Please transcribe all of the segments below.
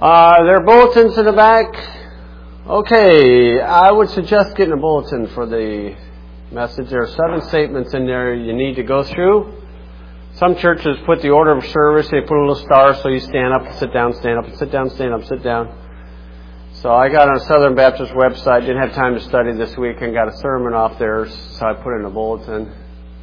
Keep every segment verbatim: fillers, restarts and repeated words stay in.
Uh, there are bulletins in the back. Okay, I would suggest getting a bulletin for the message. There are seven statements in there you need to go through. Some churches put the order of service. They put a little star so you stand up, sit down, stand up, sit down, stand up, sit down. So I got on Southern Baptist website, didn't have time to study this week, and got a sermon off there, so I put it in a bulletin.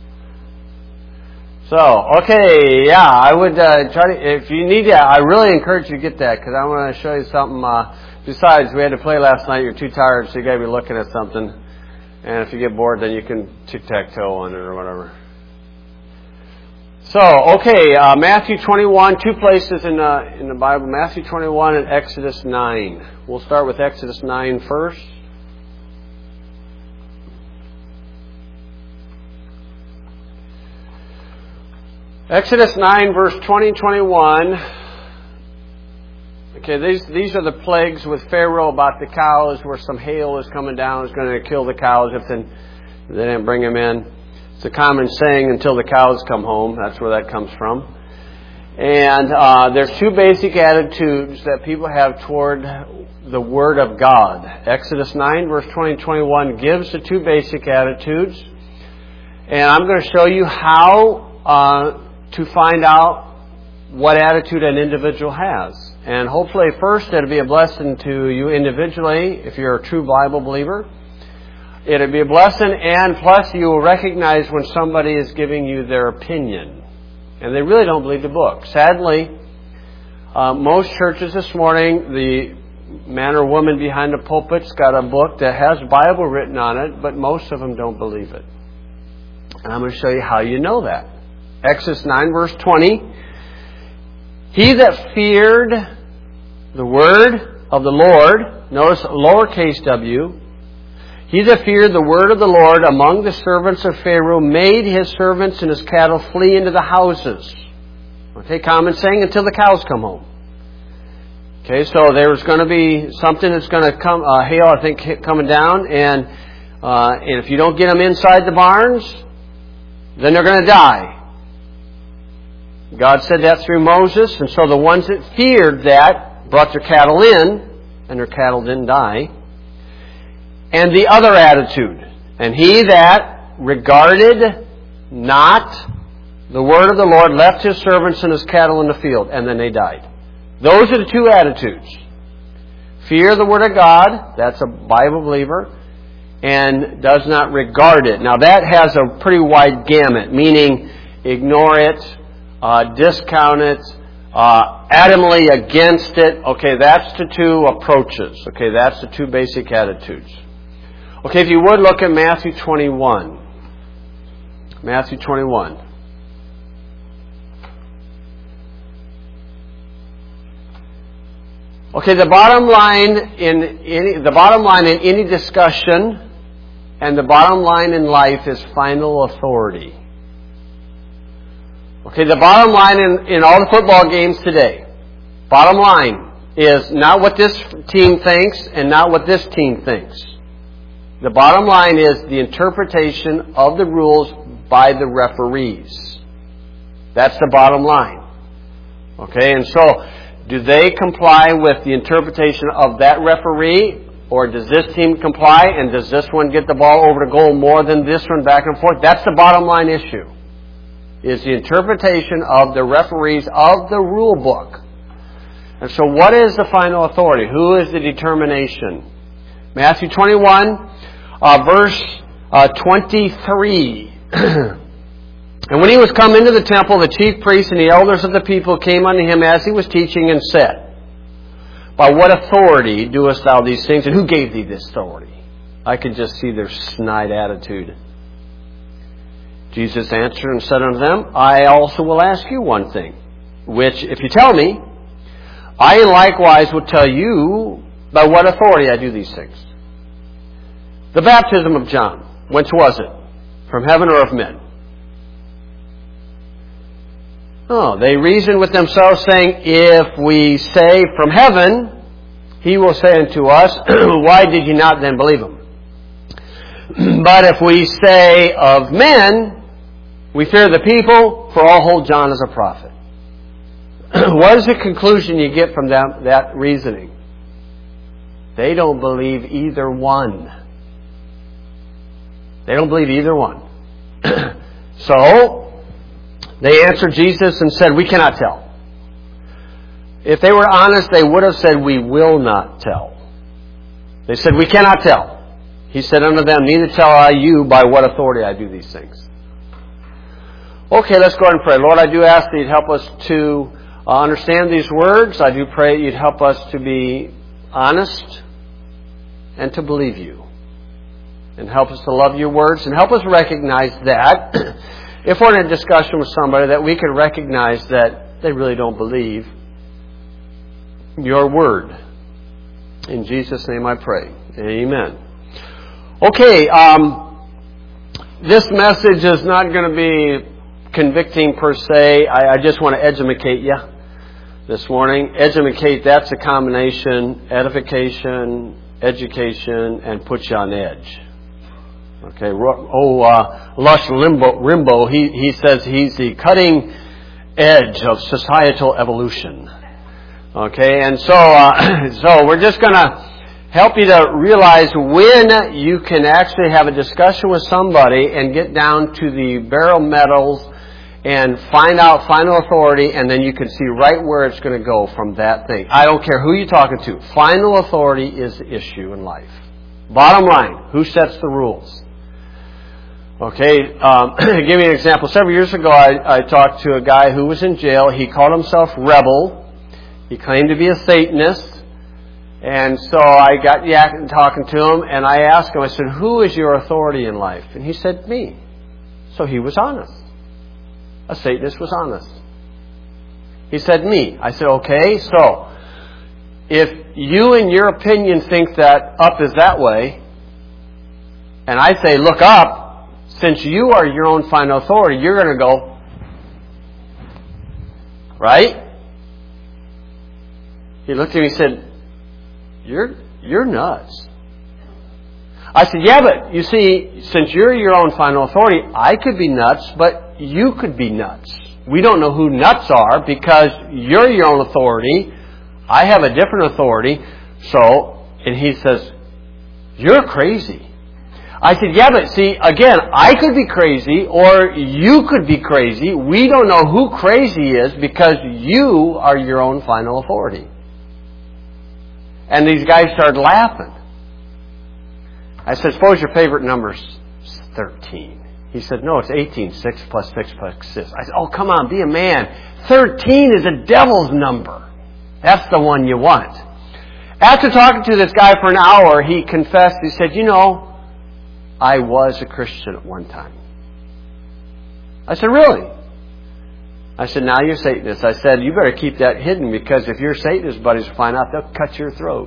So, okay, yeah, I would uh, try to, if you need that, I really encourage you to get that, because I want to show you something. Uh, besides, we had to play last night, you're too tired, so you got to be looking at something. And if you get bored, then you can tic-tac-toe on it or whatever. So, okay, uh, Matthew twenty-one, two places in, uh, in the Bible, Matthew twenty-one and Exodus nine. We'll start with Exodus nine first. Exodus nine, verse twenty, twenty-one. Okay, these these are the plagues with Pharaoh about the cows, where some hail is coming down, is going to kill the cows if they, they didn't bring them in. It's a common saying, until the cows come home. That's where that comes from. And uh, there's two basic attitudes that people have toward the Word of God. Exodus nine, verse twenty, twenty-one gives the two basic attitudes. And I'm going to show you how uh, to find out what attitude an individual has. And hopefully first it'll be a blessing to you individually if you're a true Bible believer. It'll be a blessing, and plus you will recognize when somebody is giving you their opinion and they really don't believe the book. Sadly, uh, most churches this morning, the man or woman behind the pulpit's got a book that has Bible written on it, but most of them don't believe it. And I'm going to show you how you know that. Exodus nine, verse twenty. He that feared the word of the Lord, notice lowercase w, he that feared the word of the Lord among the servants of Pharaoh made his servants and his cattle flee into the houses. Okay, common saying, until the cows come home. Okay, so there's going to be something that's going to come, uh, hail, I think, coming down, and uh, and if you don't get them inside the barns, then they're going to die. God said that through Moses, and so the ones that feared that brought their cattle in, and their cattle didn't die. And the other attitude, and he that regarded not the word of the Lord left his servants and his cattle in the field, and then they died. Those are the two attitudes. Fear the word of God, that's a Bible believer, and does not regard it. Now that has a pretty wide gamut, meaning ignore it, uh, discount it, uh, adamantly against it. Okay, that's the two approaches. Okay, that's the two basic attitudes. Okay, if you would look at Matthew twenty-one. Matthew twenty-one. Okay, the bottom line in any the bottom line in any discussion and the bottom line in life is final authority. Okay, the bottom line in, in all the football games today, bottom line is not what this team thinks and not what this team thinks. The bottom line is the interpretation of the rules by the referees. That's the bottom line. Okay, and so do they comply with the interpretation of that referee, or does this team comply, and does this one get the ball over the goal more than this one, back and forth? That's the bottom line issue, is the interpretation of the referees of the rule book. And so what is the final authority? Who is the determination? Matthew twenty-one, uh, verse uh, twenty-three. And when he was come into the temple, the chief priests and the elders of the people came unto him as he was teaching, and said, By what authority doest thou these things, and who gave thee this authority? I could just see their snide attitude. Jesus answered and said unto them, I also will ask you one thing, which if you tell me, I likewise will tell you by what authority I do these things. The baptism of John, whence was it? From heaven or of men? Oh, they reasoned with themselves, saying, If we say from heaven, he will say unto us, Why did ye not then believe him? But if we say of men, we fear the people, for all hold John as a prophet. what is the conclusion you get from that, that reasoning? They don't believe either one. They don't believe either one. So, they answered Jesus and said, we cannot tell. If they were honest, they would have said, we will not tell. They said, we cannot tell. He said unto them, neither tell I you by what authority I do these things. Okay, let's go ahead and pray. Lord, I do ask that you'd help us to uh, understand these words. I do pray you'd help us to be honest and to believe you. And help us to love your words, and help us recognize that if we're in a discussion with somebody, that we can recognize that they really don't believe your word. In Jesus' name I pray. Amen. Okay, um, this message is not going to be convicting per se. I, I just want to edumacate you this morning. Edumacate, that's a combination, edification, education, and put you on edge. Okay, oh, uh, Lush Limbo, Rimbaud, he, he says he's the cutting edge of societal evolution. Okay, and so, uh, so we're just going to help you to realize when you can actually have a discussion with somebody and get down to the barometers and find out final authority, and then you can see right where it's going to go from that thing. I don't care who you're talking to. Final authority is the issue in life. Bottom line, who sets the rules? Okay, um, give me an example. Several years ago, I, I talked to a guy who was in jail. He called himself Rebel. He claimed to be a Satanist. And so I got yakking talking to him, and I asked him, I said, who is your authority in life? And he said, me. So he was honest. A Satanist was honest. He said, me. I said, okay, so if you in your opinion think that up is that way, and I say, look up, since you are your own final authority, you're going to go, right? He looked at me and said, you're, you're nuts. I said, yeah, but you see, since you're your own final authority, I could be nuts, but you could be nuts. We don't know who nuts are because you're your own authority. I have a different authority. So, and he says, you're crazy. I said, yeah, but see, again, I could be crazy or you could be crazy. We don't know who crazy is because you are your own final authority. And these guys started laughing. I said, suppose your favorite number's thirteen. He said, no, it's eighteen. six plus six plus six. I said, oh, come on, be a man. thirteen is a devil's number. That's the one you want. After talking to this guy for an hour, he confessed. He said, you know, I was a Christian at one time. I said, really? I said, now you're Satanist. I said, you better keep that hidden because if your Satanist buddies find out, they'll cut your throat.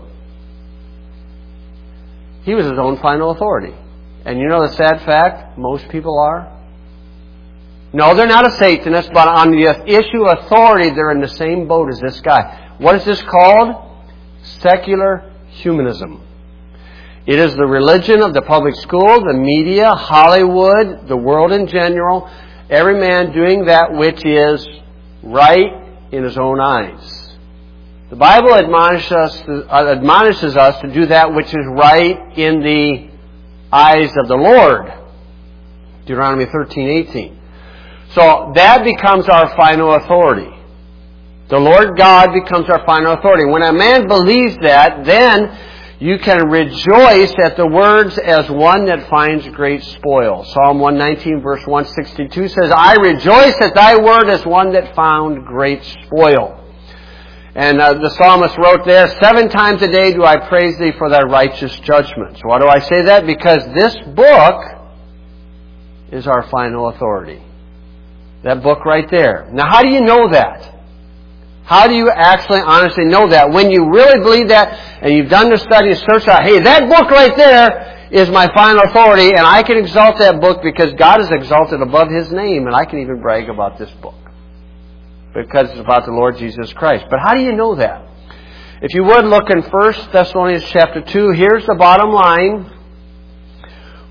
He was his own final authority. And you know the sad fact? Most people are. No, they're not a Satanist, but on the issue of authority, they're in the same boat as this guy. What is this called? Secular humanism. It is the religion of the public school, the media, Hollywood, the world in general. Every man doing that which is right in his own eyes. The Bible admonishes us, to, uh, admonishes us to do that which is right in the eyes of the Lord. Deuteronomy thirteen eighteen. So that becomes our final authority. The Lord God becomes our final authority. When a man believes that, then you can rejoice at the words as one that finds great spoil. Psalm one nineteen verse one sixty-two says, I rejoice at thy word as one that found great spoil. And uh, the psalmist wrote there, seven times a day do I praise thee for thy righteous judgments. Why do I say that? Because this book is our final authority. That book right there. Now how do you know that? How do you actually honestly know that? When you really believe that and you've done the study and searched out, hey, that book right there is my final authority and I can exalt that book because God is exalted above His name and I can even brag about this book because it's about the Lord Jesus Christ. But how do you know that? If you would look in First Thessalonians chapter two, here's the bottom line.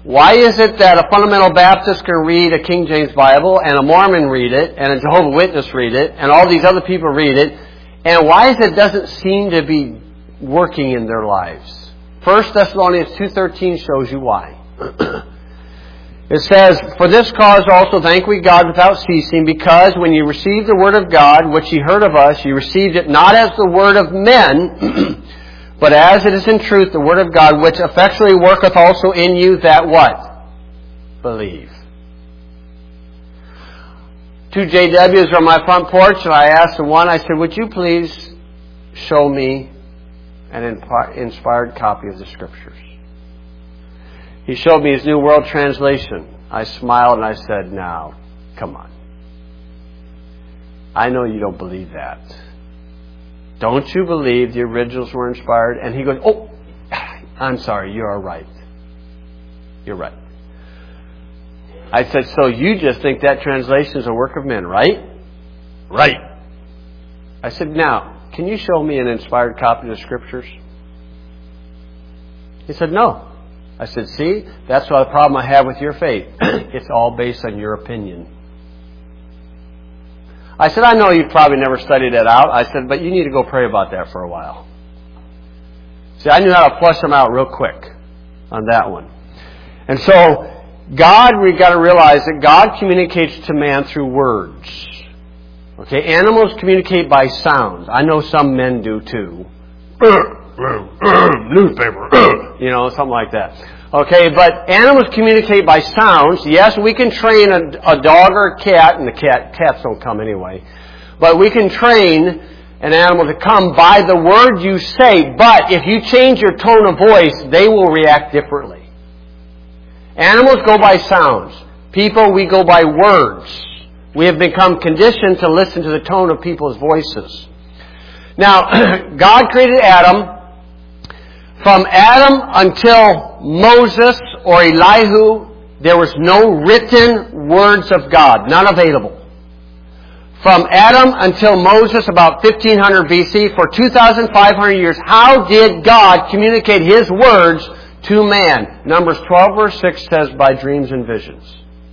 Why is it that a fundamental Baptist can read a King James Bible, and a Mormon read it, and a Jehovah's Witness read it, and all these other people read it, and why is it doesn't seem to be working in their lives? First Thessalonians two thirteen shows you why. It says, "For this cause also thank we God without ceasing, because when you received the word of God, which ye heard of us, you received it not as the word of men, but as it is in truth the word of God, which effectually worketh also in you that" what? Believe. Two J Ws are on my front porch, and I asked the one, I said, "Would you please show me an inspired copy of the Scriptures?" He showed me his New World Translation. I smiled and I said, "Now, come on. I know you don't believe that. Don't you believe the originals were inspired?" And he goes, "Oh, I'm sorry, you are right. You're right." I said, "So you just think that translation is a work of men, right?" "Right." I said, "Now, can you show me an inspired copy of the Scriptures?" He said, "No." I said, "See, that's why the problem I have with your faith. It's all based on your opinion." I said, "I know you've probably never studied that out." I said, "But you need to go pray about that for a while." See, I knew how to flush them out real quick on that one. And so, God, we've got to realize that God communicates to man through words. Okay, animals communicate by sounds. I know some men do too. Newspaper, you know, something like that. Okay, but animals communicate by sounds. Yes, we can train a, a dog or a cat, and the cat cats don't come anyway. But we can train an animal to come by the word you say. But if you change your tone of voice, they will react differently. Animals go by sounds. People, we go by words. We have become conditioned to listen to the tone of people's voices. Now, God created Adam. From Adam until Moses or Elihu, there was no written words of God, none available. From Adam until Moses, about fifteen hundred B C, for two thousand five hundred years, how did God communicate His words to man? Numbers twelve verse six says, by dreams and visions.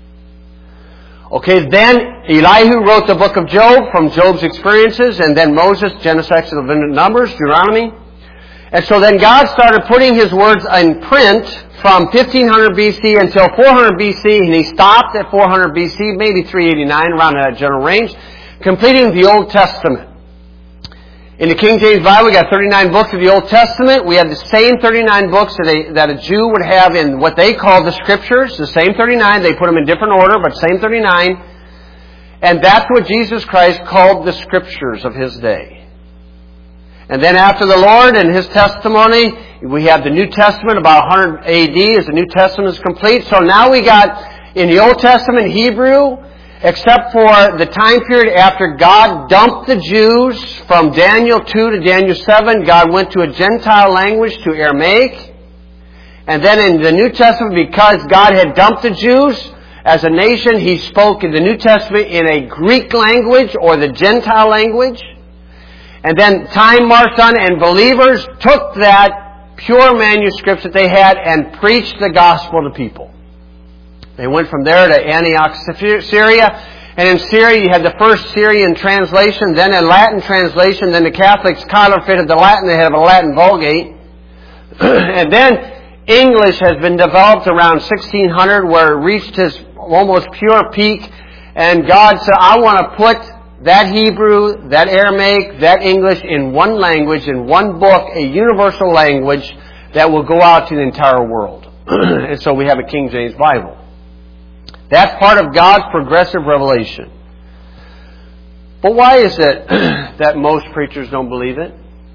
Okay, then Elihu wrote the book of Job from Job's experiences, and then Moses, Genesis, Exodus, Leviticus, Numbers, Deuteronomy. And so then God started putting His words in print from fifteen hundred B C until four hundred B C, and He stopped at four hundred B C, maybe three eighty-nine, around that general range, completing the Old Testament. In the King James Bible, we got thirty-nine books of the Old Testament. We have the same thirty-nine books that a, that a Jew would have in what they call the Scriptures. The same thirty-nine. They put them in different order, but same thirty-nine. And that's what Jesus Christ called the Scriptures of His day. And then after the Lord and His testimony, we have the New Testament, about one hundred A D as the New Testament is complete. So now we got in the Old Testament Hebrew, except for the time period after God dumped the Jews from Daniel two to Daniel seven. God went to a Gentile language, to Aramaic. And then in the New Testament, because God had dumped the Jews as a nation, He spoke in the New Testament in a Greek language or the Gentile language. And then time marched on, and believers took that pure manuscripts that they had and preached the gospel to people. They went from there to Antioch, Syria. And in Syria, you had the first Syrian translation, then a Latin translation. Then the Catholics counterfeited the Latin. They had a Latin Vulgate. And then English has been developed around sixteen hundred, where it reached its almost pure peak. And God said, I want to put that Hebrew, that Aramaic, that English in one language, in one book, a universal language that will go out to the entire world. And so we have a King James Bible. That's part of God's progressive revelation. But why is it that most preachers don't believe it?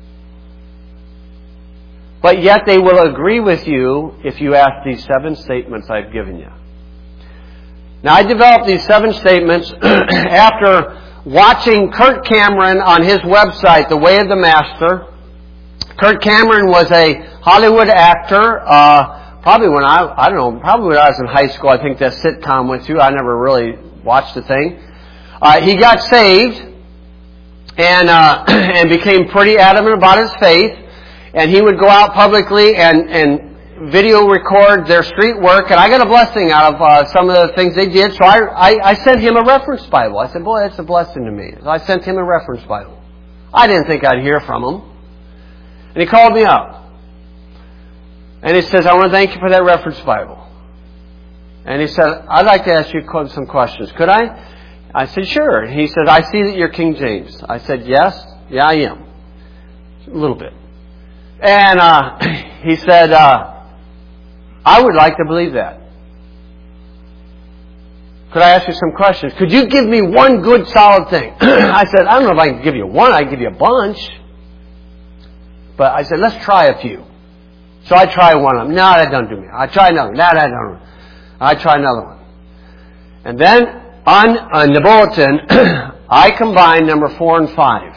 But yet they will agree with you if you ask these seven statements I've given you. Now, I developed these seven statements after watching Kirk Cameron on his website, The Way of the Master. Kirk Cameron was a Hollywood actor. Uh, probably when I, I don't know, probably when I was in high school, I think that sitcom went through. I never really watched the thing. Uh, he got saved and uh, and became pretty adamant about his faith. And he would go out publicly and, and video record their street work, and I got a blessing out of uh, some of the things they did. So I, I, I sent him a reference Bible. I said, boy, that's a blessing to me. So I sent him a reference Bible. I didn't think I'd hear from him. And he called me up. And he says, I want to thank you for that reference Bible. And he said, I'd like to ask you some questions. Could I? I said, sure. And he said, I see that you're King James. I said, yes. Yeah, I am. A little bit. And uh, he said, uh, I would like to believe that. Could I ask you some questions? Could you give me one good solid thing? I said, I don't know if I can give you one. I can give you a bunch. But I said, let's try a few. So I try one of them. No, that doesn't do me. I try another one. No, that doesn't. I try another one. And then on, on the bulletin, I combine number four and five.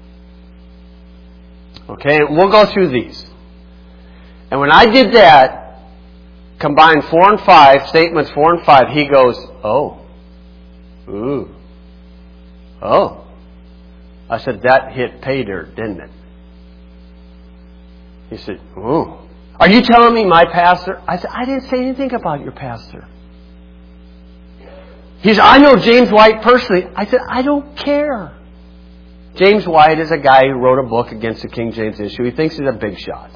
Okay, and we'll go through these. And when I did that, combine four and five, statements four and five, he goes, oh. Ooh. Oh. I said, that hit pay dirt, didn't it? He said, ooh. Are you telling me my pastor? I said, I didn't say anything about your pastor. He said, I know James White personally. I said, I don't care. James White is a guy who wrote a book against the King James issue. He thinks he's a big shot.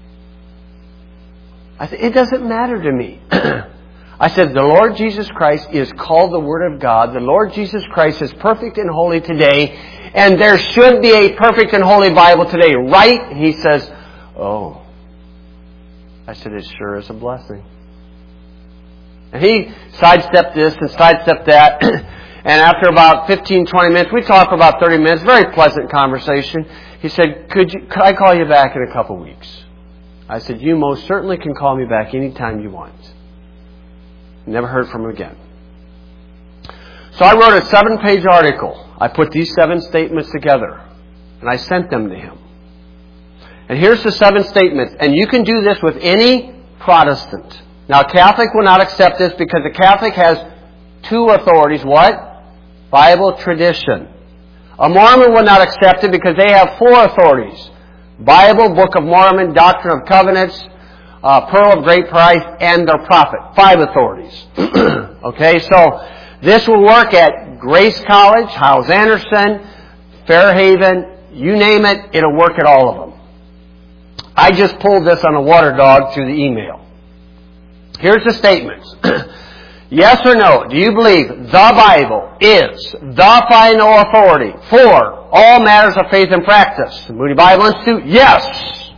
I said, it doesn't matter to me. I said, the Lord Jesus Christ is called the Word of God. The Lord Jesus Christ is perfect and holy today. And there should be a perfect and holy Bible today, right? He says, oh. I said, it sure is a blessing. And he sidestepped this and sidestepped that. And after about fifteen, twenty minutes, we talked for about thirty minutes, very pleasant conversation. He said, could, you, could I call you back in a couple weeks? I said, you most certainly can call me back anytime you want. Never heard from him again. So I wrote a seven-page article. I put these seven statements together, and I sent them to him. And here's the seven statements. And you can do this with any Protestant. Now, Catholic will not accept this because the Catholic has two authorities. What? Bible tradition. A Mormon will not accept it because they have four authorities. Bible, Book of Mormon, Doctrine of Covenants, uh, Pearl of Great Price, and their prophet. Five authorities. Okay, so this will work at Grace College, Hyles Anderson, Fairhaven, you name it, it'll work at all of them. I just pulled this on a water dog through the email. Here's the statements. Yes or no, do you believe the Bible is the final authority for all matters of faith and practice? The Moody Bible Institute? Yes.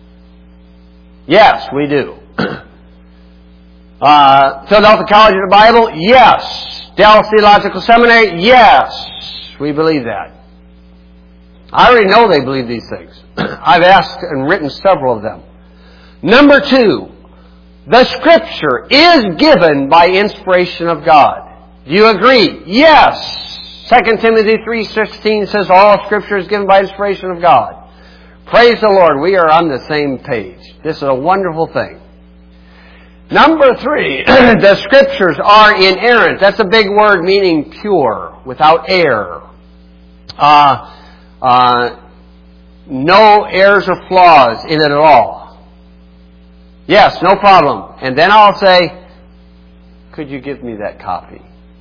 Yes, we do. uh, Philadelphia College of the Bible? Yes. Dallas Theological Seminary? Yes. We believe that. I already know they believe these things. I've asked and written several of them. Number two, the Scripture is given by inspiration of God. Do you agree? Yes. Second Timothy three sixteen says all Scripture is given by inspiration of God. Praise the Lord. We are on the same page. This is a wonderful thing. Number three, the Scriptures are inerrant. That's a big word meaning pure, without error. Uh, uh, no errors or flaws in it at all. Yes, no problem. And then I'll say, could you give me that copy?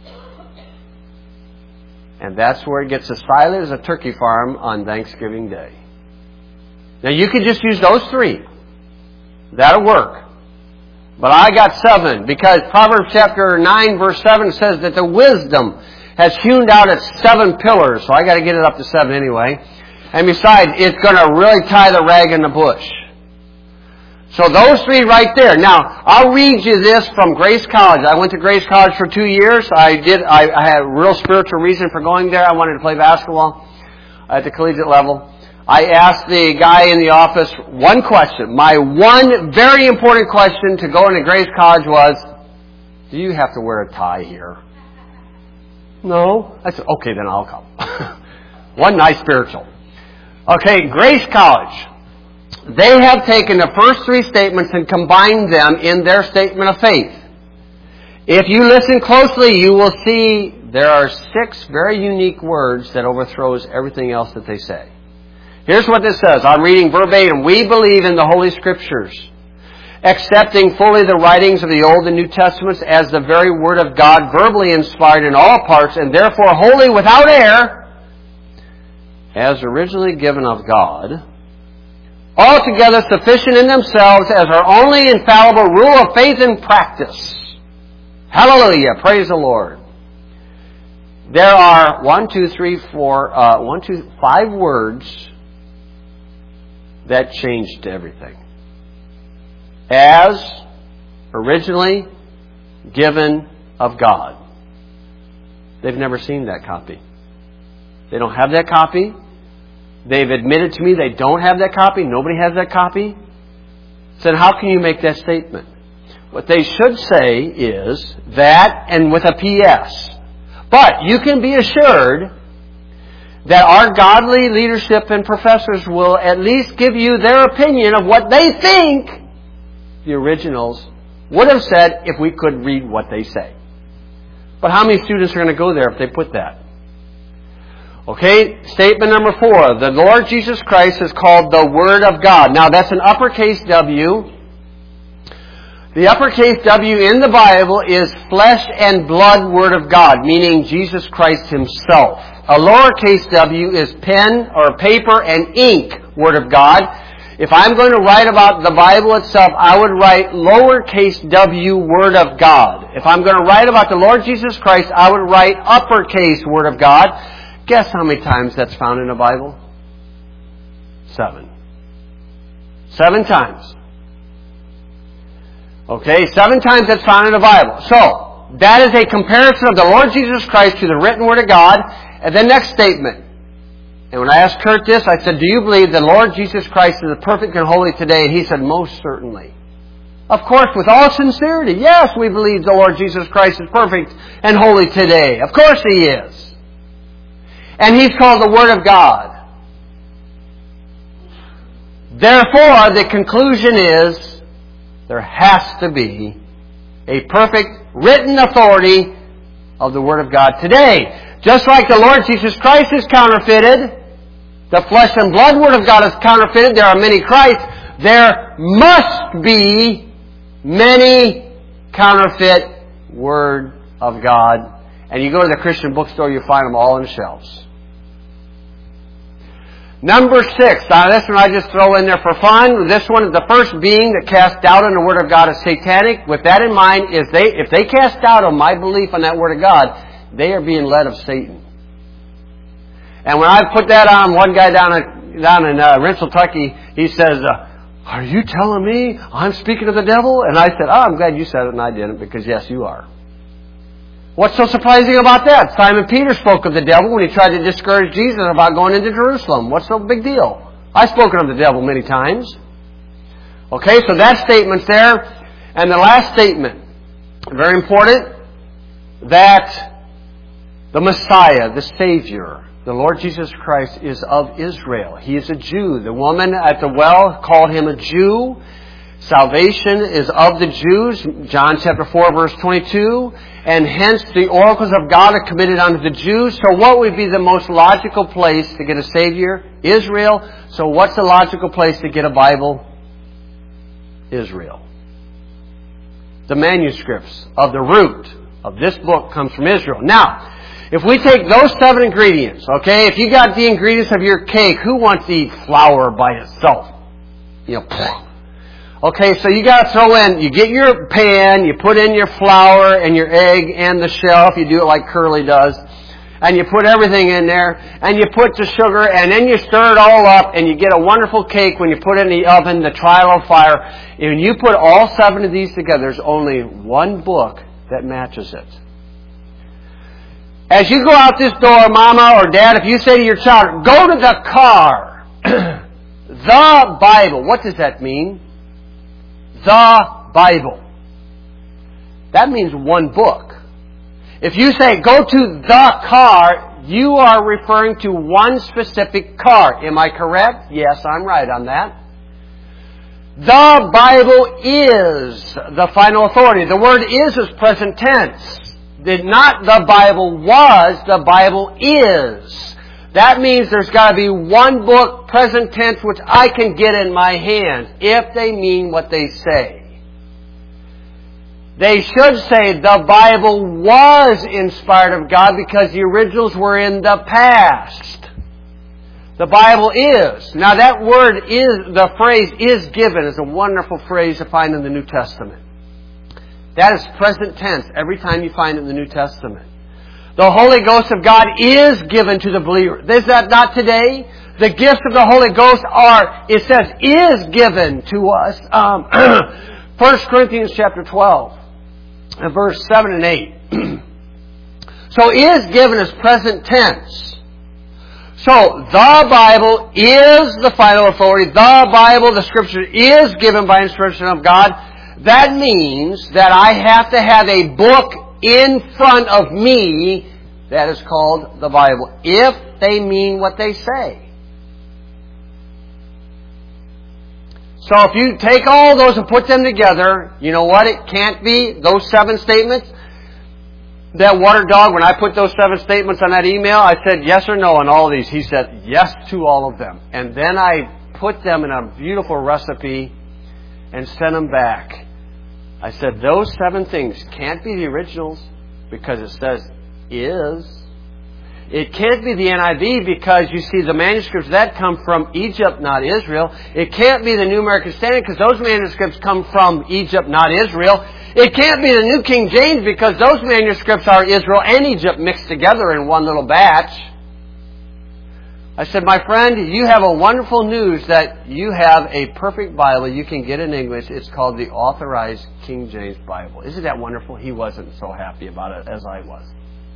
And that's where it gets as silent as a turkey farm on Thanksgiving Day. Now you could just use those three. That'll work. But I got seven because Proverbs chapter nine verse seven says that the wisdom has hewn out its seven pillars. So I got to get it up to seven anyway. And besides, it's going to really tie the rag in the bush. So those three right there. Now, I'll read you this from Grace College. I went to Grace College for two years. I did. I, I had a real spiritual reason for going there. I wanted to play basketball at the collegiate level. I asked the guy in the office one question. My one very important question to go into Grace College was, do you have to wear a tie here? No. I said, okay, then I'll come. One nice spiritual. Okay, Grace College. They have taken the first three statements and combined them in their statement of faith. If you listen closely, you will see there are six very unique words that overthrows everything else that they say. Here's what this says. I'm reading verbatim. We believe in the Holy Scriptures accepting fully the writings of the Old and New Testaments as the very Word of God, verbally inspired in all parts, and therefore wholly without error, as originally given of God, altogether sufficient in themselves as our only infallible rule of faith and practice. Hallelujah! Praise the Lord. There are one, two, three, four, uh, one, two, five words that changed everything. As originally given of God. They've never seen that copy. They don't have that copy. They've admitted to me they don't have that copy. Nobody has that copy. So then how can you make that statement? What they should say is that, and with a P S. But you can be assured that our godly leadership and professors will at least give you their opinion of what they think the originals would have said if we could read what they say. But how many students are going to go there if they put that? Okay, statement number four. The Lord Jesus Christ is called the Word of God. Now that's an uppercase W. The uppercase W in the Bible is flesh and blood Word of God, meaning Jesus Christ Himself. A lowercase w is pen or paper and ink Word of God. If I'm going to write about the Bible itself, I would write lowercase w Word of God. If I'm going to write about the Lord Jesus Christ, I would write uppercase Word of God. Guess how many times that's found in the Bible? Seven. Seven times. Okay, seven times that's found in the Bible. So, that is a comparison of the Lord Jesus Christ to the written Word of God. And then next statement. And when I asked Kurt this, I said, do you believe the Lord Jesus Christ is perfect and holy today? And he said, most certainly. Of course, with all sincerity. Yes, we believe the Lord Jesus Christ is perfect and holy today. Of course He is. And He's called the Word of God. Therefore, the conclusion is, there has to be a perfect written authority of the Word of God today. Just like the Lord Jesus Christ is counterfeited, the flesh and blood Word of God is counterfeited, there are many Christs, there must be many counterfeit Word of God. And you go to the Christian bookstore, you find them all on the shelves. Number six. Now this one I just throw in there for fun. This one is the first being that casts doubt on the Word of God is satanic. With that in mind, is they if they cast doubt on my belief on that Word of God, they are being led of Satan. And when I put that on, one guy down in, down in uh, Rensselaer, he says, uh, are you telling me I'm speaking of the devil? And I said, oh, I'm glad you said it and I didn't, because yes, you are. What's so surprising about that? Simon Peter spoke of the devil when he tried to discourage Jesus about going into Jerusalem. What's the big deal? I've spoken of the devil many times. Okay, so that statement's there. And the last statement, very important, that the Messiah, the Savior, the Lord Jesus Christ is of Israel. He is a Jew. The woman at the well called Him a Jew. Salvation is of the Jews, John chapter four, verse twenty-two, and hence the oracles of God are committed unto the Jews. So what would be the most logical place to get a Savior? Israel. So what's the logical place to get a Bible? Israel. The manuscripts of the root of this book comes from Israel. Now, if we take those seven ingredients, okay, if you got the ingredients of your cake, who wants to eat flour by itself? You know, okay, so you got to throw in, you get your pan, you put in your flour and your egg and the shell, if you do it like Curly does, and you put everything in there, and you put the sugar, and then you stir it all up, and you get a wonderful cake when you put it in the oven, the trial of fire. And you put all seven of these together, there's only one book that matches it. As you go out this door, Mama or Dad, if you say to your child, go to the car, the Bible, what does that mean? The Bible. That means one book. If you say, go to the car, you are referring to one specific car. Am I correct? Yes, I'm right on that. The Bible is the final authority. The word is is present tense. Did not the Bible was, the Bible is. That means there's got to be one book, present tense, which I can get in my hands, if they mean what they say. They should say the Bible was inspired of God because the originals were in the past. The Bible is. Now that word is, the phrase is given is a wonderful phrase to find in the New Testament. That is present tense every time you find it in the New Testament. The Holy Ghost of God is given to the believer. Is that not today? The gifts of the Holy Ghost are, it says, is given to us. Um, First Corinthians chapter twelve, and verse seven and eight. So is given as present tense. So the Bible is the final authority. The Bible, the Scripture, is given by instruction of God. That means that I have to have a book in front of me that is called the Bible, if they mean what they say. So if you take all those and put them together, you know what? It can't be those seven statements. That water dog, when I put those seven statements on that email, I said yes or no on all of these. He said yes to all of them. And then I put them in a beautiful recipe and sent them back. I said those seven things can't be the originals because it says is. It can't be the N I V because you see the manuscripts that come from Egypt, not Israel. It can't be the New American Standard because those manuscripts come from Egypt, not Israel. It can't be the New King James because those manuscripts are Israel and Egypt mixed together in one little batch. I said, my friend, you have a wonderful news that you have a perfect Bible you can get in English. It's called the Authorized King James Bible. Isn't that wonderful? He wasn't so happy about it as I was.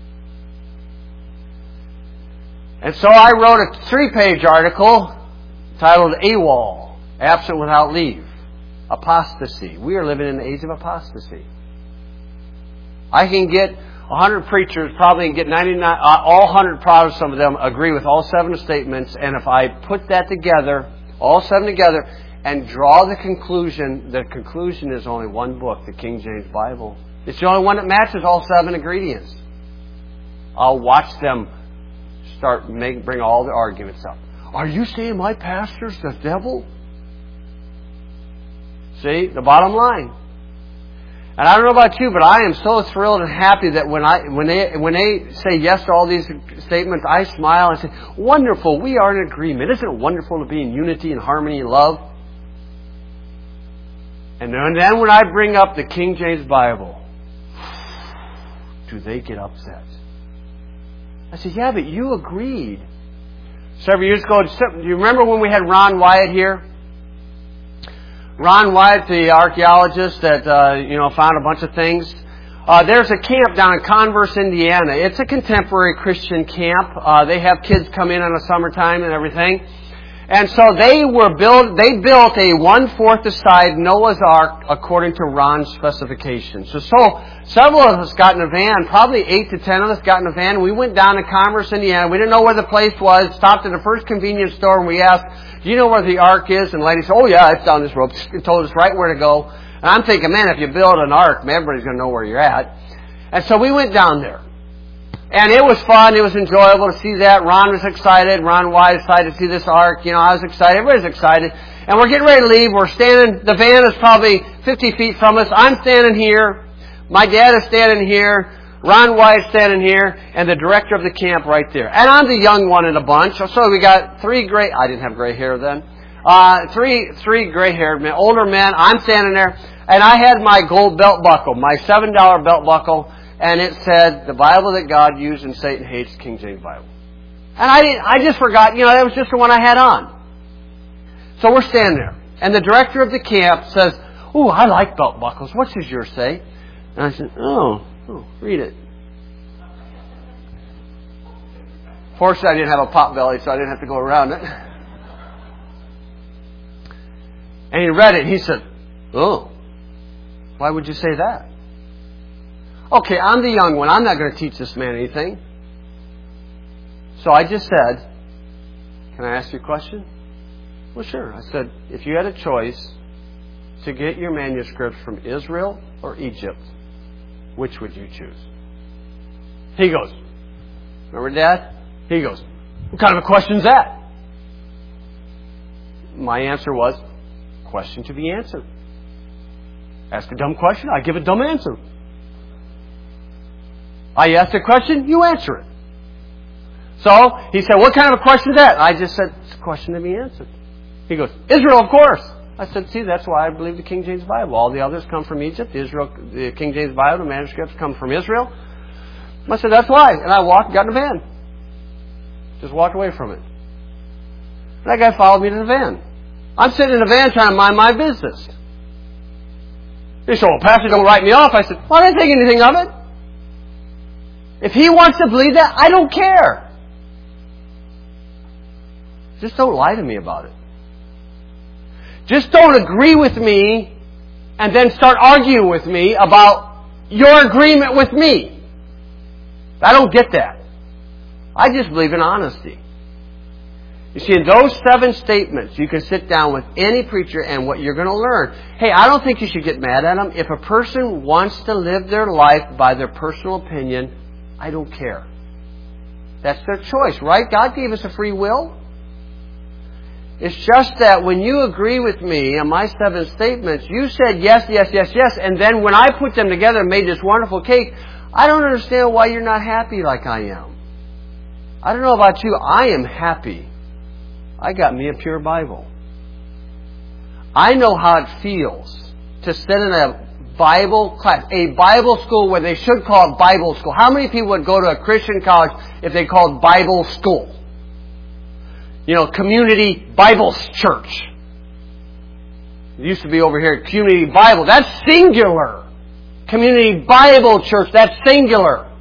And so I wrote a three-page article titled AWOL, Absent Without Leave, Apostasy. We are living in the age of apostasy. I can get a hundred preachers, probably can get ninety-nine, uh, all hundred, probably some of them agree with all seven statements. And if I put that together, all seven together, and draw the conclusion, the conclusion is only one book, the King James Bible. It's the only one that matches all seven ingredients. I'll watch them start make bring all the arguments up. Are you saying my pastor's the devil? See, the bottom line. And I don't know about you, but I am so thrilled and happy that when I when they when they say yes to all these statements, I smile and say, "Wonderful, we are in agreement. Isn't it wonderful to be in unity and harmony and love?" And then when I bring up the King James Bible, do they get upset? I said, yeah, but you agreed. Several years ago, do you remember when we had Ron Wyatt here? Ron Wyatt, the archaeologist that, uh, you know, found a bunch of things. Uh, there's a camp down in Converse, Indiana. It's a contemporary Christian camp. Uh, they have kids come in on the summertime and everything. And so they were built, they built a one-fourth the size Noah's Ark according to Ron's specifications. So, so several of us got in a van, probably eight to ten of us got in a van. We went down to Commerce, Indiana. We didn't know where the place was. Stopped at the first convenience store and we asked, do you know where the Ark is? And the lady said, oh yeah, it's down this road. It told us right where to go. And I'm thinking, man, if you build an Ark, man, everybody's going to know where you're at. And so we went down there. And it was fun. It was enjoyable to see that. Ron was excited. Ron Wyatt excited to see this Ark. You know, I was excited. Everybody's excited. And we're getting ready to leave. We're standing. The van is probably fifty feet from us. I'm standing here. My dad is standing here. Ron Wyatt's standing here. And the director of the camp right there. And I'm the young one in the bunch. So we got three gray... I didn't have gray hair then. Uh, three three gray-haired men, older men. I'm standing there. And I had my gold belt buckle, my seven dollar belt buckle. And it said, the Bible that God used and Satan hates, King James Bible. And I didn't, I just forgot, you know, that was just the one I had on. So we're standing there. And the director of the camp says, oh, I like belt buckles. What does yours say? And I said, oh, oh read it. Fortunately, I didn't have a pot belly, so I didn't have to go around it. And he read it. And he said, oh, why would you say that? Okay, I'm the young one. I'm not going to teach this man anything. So I just said, can I ask you a question? Well, sure. I said, if you had a choice to get your manuscripts from Israel or Egypt, which would you choose? He goes, remember Dad? He goes, what kind of a question is that? My answer was, question to be answered. Ask a dumb question, I give a dumb answer. I ask a question, you answer it. So, he said, what kind of a question is that? I just said, it's a question to be answered. He goes, Israel, of course. I said, see, that's why I believe the King James Bible. All the others come from Egypt. Israel, the King James Bible, the manuscripts come from Israel. I said, that's why. And I walked, got in the van. Just walked away from it. And that guy followed me to the van. I'm sitting in the van trying to mind my business. He said, well, Pastor, don't write me off. I said, well, I didn't think anything of it. If he wants to believe that, I don't care. Just don't lie to me about it. Just don't agree with me and then start arguing with me about your agreement with me. I don't get that. I just believe in honesty. You see, in those seven statements, you can sit down with any preacher and what you're going to learn. Hey, I don't think you should get mad at them. If a person wants to live their life by their personal opinion, I don't care. That's their choice, right? God gave us a free will. It's just that when you agree with me on my seven statements, you said yes, yes, yes, yes, and then when I put them together and made this wonderful cake, I don't understand why you're not happy like I am. I don't know about you. I am happy. I got me a pure Bible. I know how it feels to sit in a Bible class, a Bible school where they should call it Bible school. How many people would go to a Christian college if they called Bible school? You know, Community Bible Church. It used to be over here at Community Bible. That's singular. Community Bible Church, that's singular.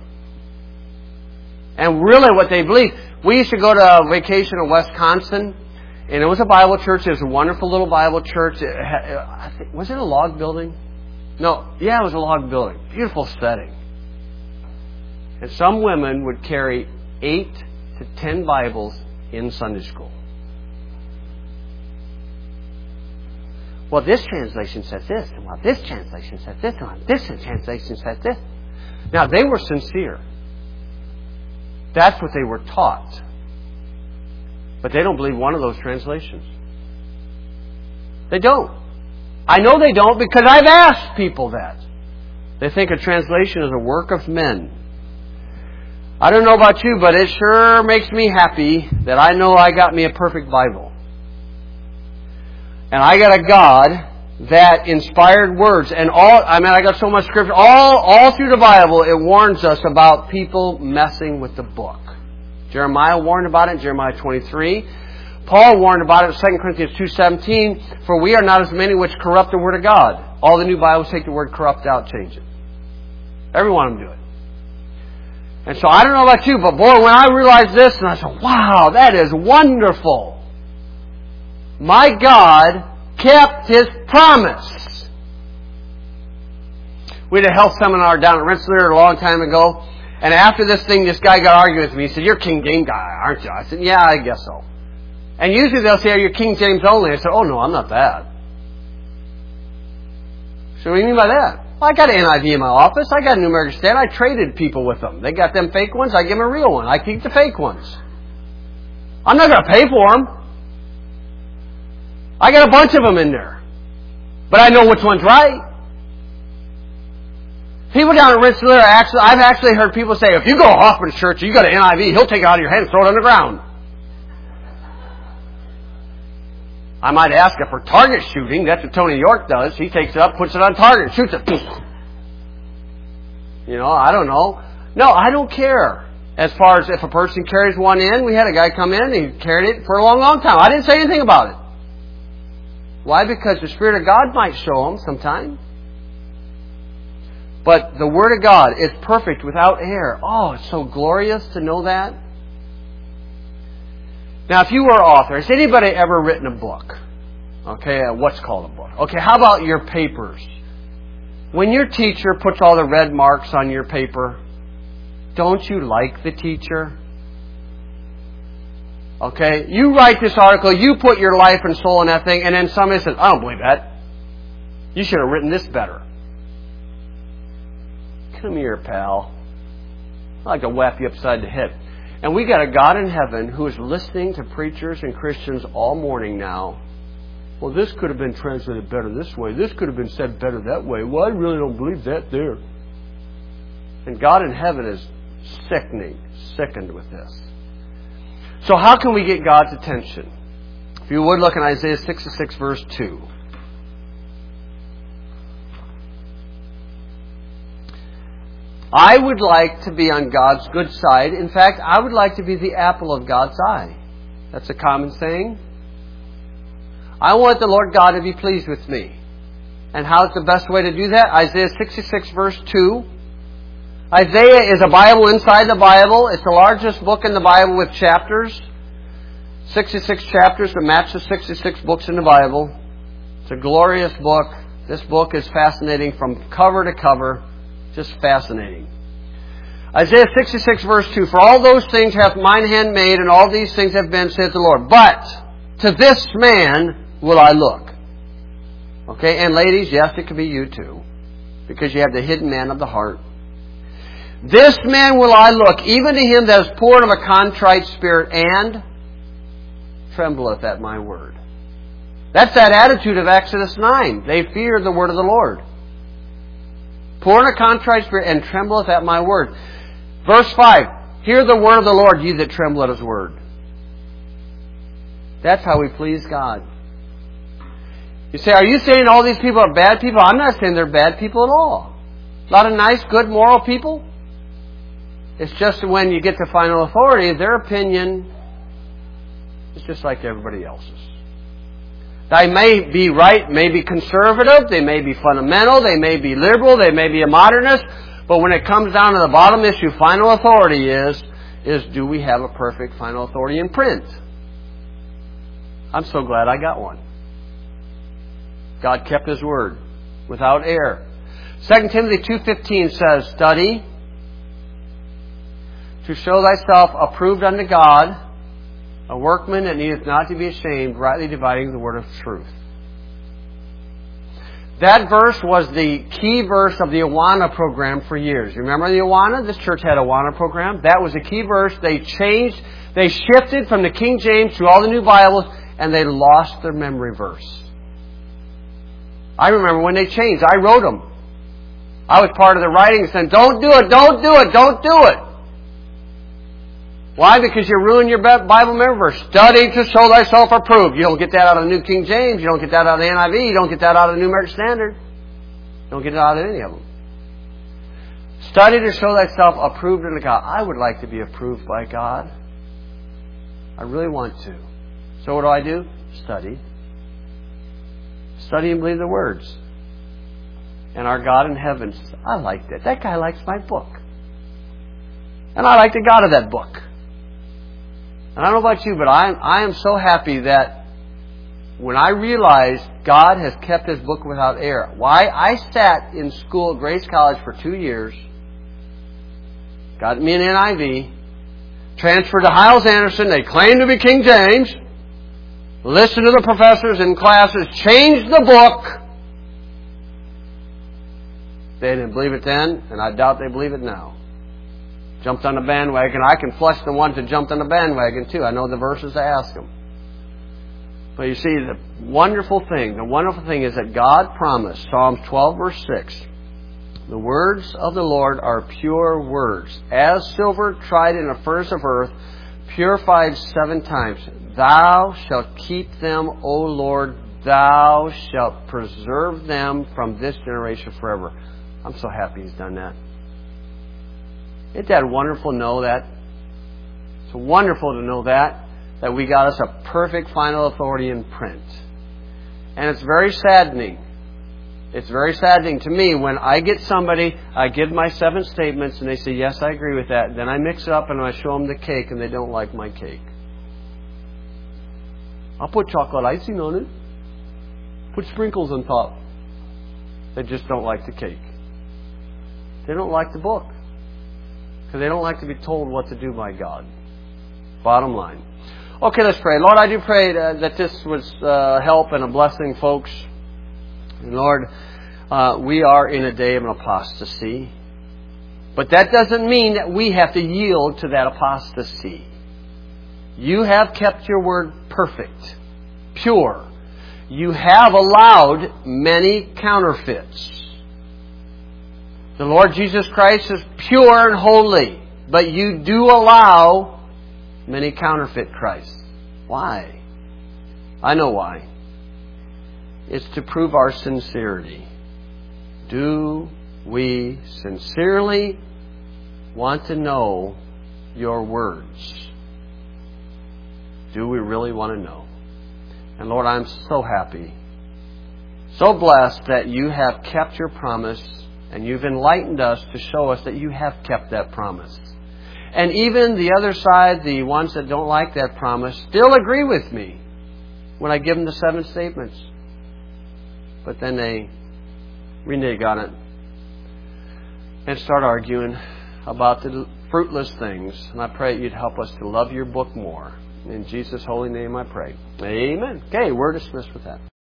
And really what they believe. We used to go to a vacation in Wisconsin, and it was a Bible church. It was a wonderful little Bible church. It had, I think, was it a log building? No. Yeah, it was a log building. Beautiful setting. And some women would carry eight to ten Bibles in Sunday school. Well, this translation says this, and well, this translation says this, and this translation says this. Now, they were sincere. That's what they were taught. But they don't believe one of those translations. They don't. I know they don't because I've asked people that. They think a translation is a work of men. I don't know about you, but it sure makes me happy that I know I got me a perfect Bible. And I got a God that inspired words. And all, I mean, I got so much scripture. All, all through the Bible, it warns us about people messing with the book. Jeremiah warned about it in Jeremiah twenty-three. Paul warned about it in Second Corinthians two seventeen. For we are not as many which corrupt the word of God. All the new Bibles take the word corrupt out, change it. Every one of them do it. And so I don't know about you, but boy, when I realized this, and I said, wow, that is wonderful. My God kept His promise. We had a health seminar down at Rensselaer a long time ago, and after this thing, this guy got arguing with me. He said, you're King James guy, aren't you? I said, yeah, I guess so. And usually they'll say, are you King James only? I said, oh no, I'm not that. So what do you mean by that? Well, I got an N I V in my office. I got a New American Standard. I traded people with them. They got them fake ones. I give them a real one. I keep the fake ones. I'm not going to pay for them. I got a bunch of them in there. But I know which one's right. People down at Rensselaer, actually, I've actually heard people say, if you go to Hoffman's church, you got an N I V, he'll take it out of your hand and throw it on the ground. I might ask her for target shooting. That's what Tony York does. He takes it up, puts it on target, shoots it. You know, I don't know. No, I don't care. As far as if a person carries one in, we had a guy come in and he carried it for a long, long time. I didn't say anything about it. Why? Because the Spirit of God might show him sometime. But the Word of God is perfect without error. Oh, it's so glorious to know that. Now, if you were an author, has anybody ever written a book? Okay, what's called a book? Okay, how about your papers? When your teacher puts all the red marks on your paper, don't you like the teacher? Okay, you write this article, you put your life and soul in that thing, and then somebody says, I don't believe that. You should have written this better. Come here, pal. I'd like to whap you upside the head. And we got a God in heaven who is listening to preachers and Christians all morning now. Well, this could have been translated better this way. This could have been said better that way. Well, I really don't believe that there. And God in heaven is sickening, sickened with this. So how can we get God's attention? If you would look in Isaiah sixty-six, verse two. I would like to be on God's good side. In fact, I would like to be the apple of God's eye. That's a common saying. I want the Lord God to be pleased with me. And how's the best way to do that? Isaiah sixty-six, verse two. Isaiah is a Bible inside the Bible. It's the largest book in the Bible with chapters. sixty-six chapters to match the sixty-six books in the Bible. It's a glorious book. This book is fascinating from cover to cover. Just fascinating. Isaiah sixty-six, verse two. For all those things hath mine hand made, and all these things have been, saith the Lord. But to this man will I look. Okay, and ladies, yes, it could be you too. Because you have the hidden man of the heart. This man will I look, even to him that is poor and of a contrite spirit, and trembleth at my word. That's that attitude of Exodus nine. They fear the word of the Lord. Poor and a contrite spirit, and trembleth at my word. Verse five. Hear the word of the Lord, ye that tremble at His word. That's how we please God. You say, are you saying all these people are bad people? I'm not saying they're bad people at all. A lot of nice, good, moral people. It's just when you get to final authority, their opinion is just like everybody else's. They may be right, may be conservative, they may be fundamental, they may be liberal, they may be a modernist, but when it comes down to the bottom issue, final authority is, is do we have a perfect final authority in print? I'm so glad I got one. God kept His word without error. Second Timothy two fifteen says, study to show thyself approved unto God, a workman that needeth not to be ashamed, rightly dividing the word of truth. That verse was the key verse of the Awana program for years. You remember the Awana? This church had a Awana program. That was the key verse. They changed, they shifted from the King James to all the new Bibles, and they lost their memory verse. I remember when they changed. I wrote them. I was part of the writing saying, don't do it, don't do it, don't do it. Why? Because you ruin your Bible memory verse. Study to show thyself approved. You don't get that out of the New King James. You don't get that out of the N I V. You don't get that out of the New American Standard. You don't get it out of any of them. Study to show thyself approved unto God. I would like to be approved by God. I really want to. So what do I do? Study. Study and believe the words. And our God in heaven says, I like that. That guy likes my book. And I like the God of that book. And I don't know about you, but I, I am so happy that when I realized God has kept His book without error. Why? I sat in school at Grace College for two years, got me an N I V, transferred to Hyles Anderson. They claimed to be King James. Listened to the professors in classes, changed the book. They didn't believe it then, and I doubt they believe it now. Jumped on the bandwagon. I can flush the ones that jumped on the bandwagon too. I know the verses to ask them. But you see, the wonderful thing, the wonderful thing is that God promised, Psalms twelve, verse six, the words of the Lord are pure words, as silver tried in a furnace of earth, purified seven times. Thou shalt keep them, O Lord, thou shalt preserve them from this generation forever. I'm so happy He's done that. Isn't that wonderful to know that? It's wonderful to know that, that we got us a perfect final authority in print. And it's very saddening. It's very saddening to me when I get somebody, I give my seven statements, and they say, yes, I agree with that. Then I mix it up and I show them the cake, and they don't like my cake. I'll put chocolate icing on it. Put sprinkles on top. They just don't like the cake. They don't like the book. Because they don't like to be told what to do by God. Bottom line. Okay, let's pray. Lord, I do pray that this was uh, help and a blessing, folks. And Lord, uh, we are in a day of an apostasy. But that doesn't mean that we have to yield to that apostasy. You have kept your word perfect, pure. you have allowed many counterfeits. The Lord Jesus Christ is pure and holy, but you do allow many counterfeit Christs. Why? I know why. It's to prove our sincerity. Do we sincerely want to know your words? Do we really want to know? And Lord, I'm so happy, so blessed that you have kept your promise, and you've enlightened us to show us that you have kept that promise. And even the other side, the ones that don't like that promise, still agree with me when I give them the seven statements. But then they renege on it and start arguing about the fruitless things. And I pray you'd help us to love your book more. In Jesus' holy name I pray. Amen. Okay, we're dismissed with that.